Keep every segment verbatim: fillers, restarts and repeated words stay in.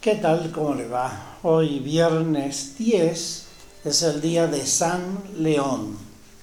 ¿Qué tal? ¿Cómo le va? Hoy viernes diez es el día de San León.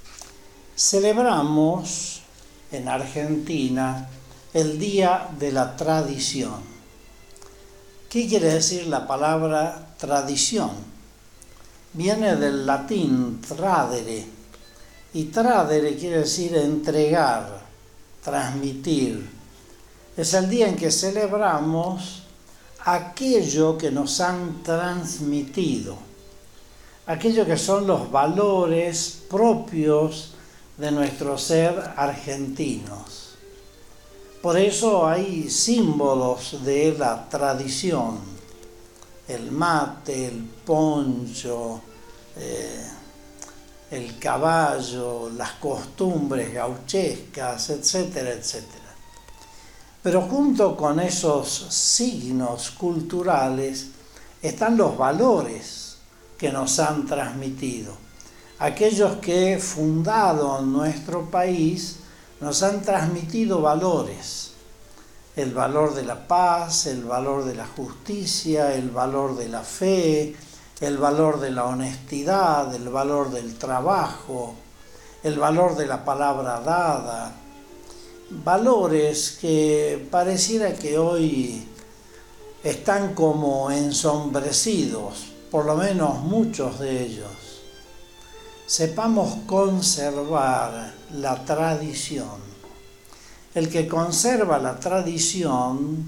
Celebramos en Argentina el Día de la Tradición. ¿Qué quiere decir la palabra tradición? Viene del latín tradere, y tradere quiere decir entregar, transmitir. Es el día en que celebramos aquello que nos han transmitido, aquello que son los valores propios de nuestro ser argentinos. Por eso hay símbolos de la tradición, el mate, el poncho, eh, el caballo, las costumbres gauchescas, etcétera, etcétera. Pero junto con esos signos culturales están los valores que nos han transmitido. Aquellos que, fundado en nuestro país, nos han transmitido valores. El valor de la paz, el valor de la justicia, el valor de la fe, el valor de la honestidad, el valor del trabajo, el valor de la palabra dada. Valores que pareciera que hoy están como ensombrecidos, por lo menos muchos de ellos. Sepamos conservar la tradición. El que conserva la tradición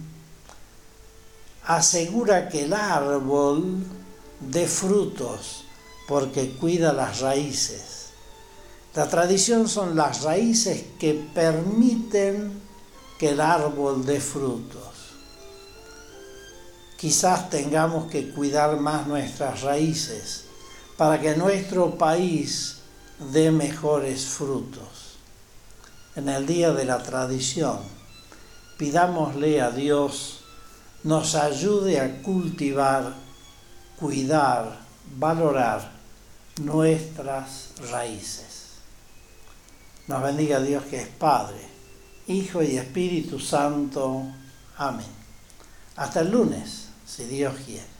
asegura que el árbol dé frutos porque cuida las raíces. La tradición son las raíces que permiten que el árbol dé frutos. Quizás tengamos que cuidar más nuestras raíces para que nuestro país dé mejores frutos. En el día de la tradición, pidámosle a Dios nos ayude a cultivar, cuidar, valorar nuestras raíces. Nos bendiga Dios que es Padre, Hijo y Espíritu Santo. Amén. Hasta el lunes, si Dios quiere.